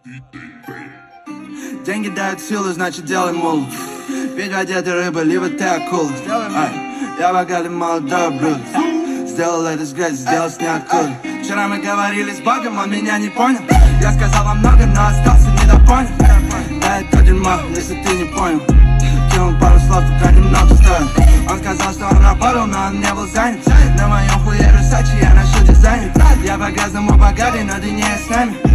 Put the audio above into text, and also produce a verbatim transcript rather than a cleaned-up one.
Деньги дают силу, значит делай мул. Ведь одет ты рыба, либо ты акула. Я богатый молодой блюд. Сделал это с грязи, сделал с ниоткуда. Вчера мы говорили с Богом, он меня не понял. Я сказал вам много, но остался недопонял. Да это дерьмо, если ты не понял. Кинул пару слов, только немного стоит. Он сказал, что он работал, но он не был занят. На моем хуе Версачи, я ношу дизайнер. Я по-газному богатый, но ты не с нами.